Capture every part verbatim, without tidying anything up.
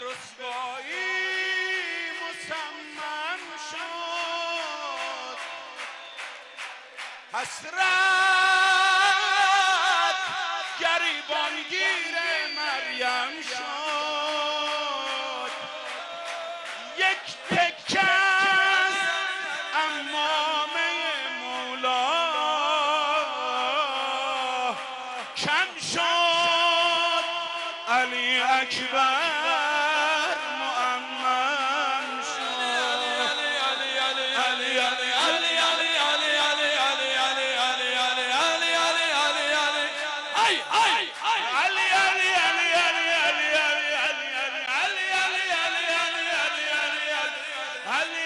رسوایی مصمم شد، حسرت گریبانگیر مریم شد. یک تکه از عمامه مولا کم شد، علی اکبر مؤمن شد. علی علی علی علی علی علی علی علی علی علی علی علی علی علی علی علی علی ای ای علی علی علی علی علی علی علی علی علی علی علی علی علی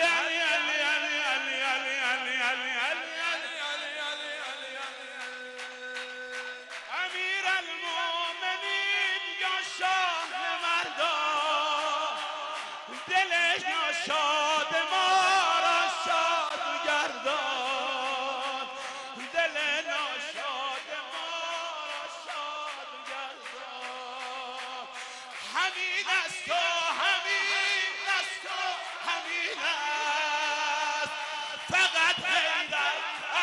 امیرالمومنین یا شاه مردان، دلش ناشاد ما را شاد گردان، دل ناشاد ما را شاد گردان. همین است و همین است و همین است، فقط حیدر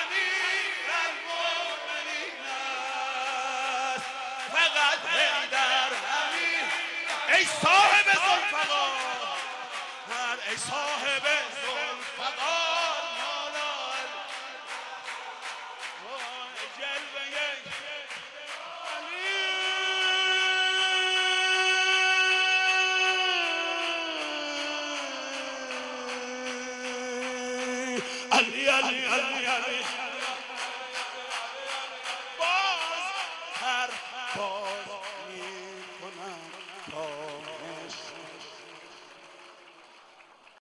امیرالمومنین است، فقط حیدر امیر. ای صاحب ذوالفقار، ای صاحب ذوالفقار مالال جلوه علی علی علی علی باز هر باز